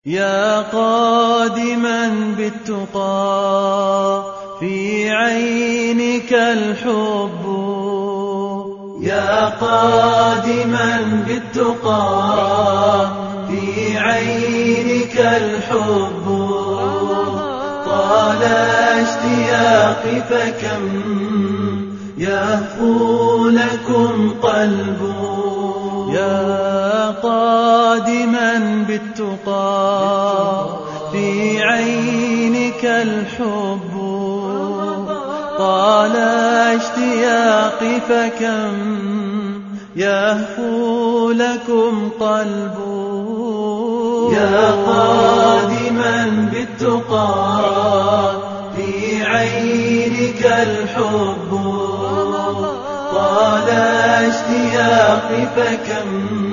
يا قادما بالتقى في عينك الحب، يا قادما بالتقى في عينك الحب، طال اشتياقي فكم يهفو لكم قلب. يا قادما بالتقى في عينك الحب، طال اشتياقي فكم يهفو لكم قلب. يا قادما بالتقى في عينك الحب، طال اشتياقي فكم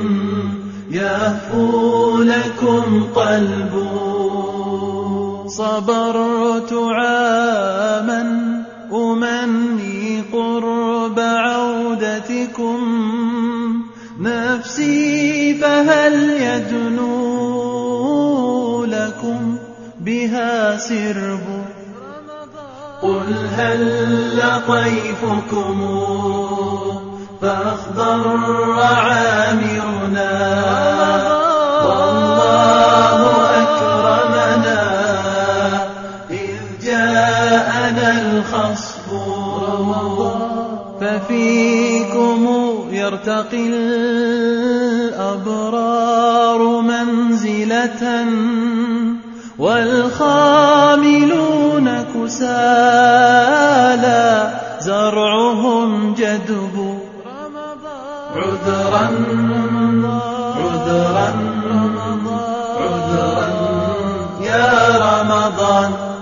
يهفو لكم قلب. صبرت عاما أمني قرب عودتكم، نفسي فهل يدنو لكم بها سرب. قل هل طيفكم فاخضر عامرنا، والله أكرمنا إذ جاءنا الخصب. ففيكم يرتقي الأبرار منزلة، والخاملون كسالى زرعهم جدب. عذرا عذرا عذرا يا رمضان.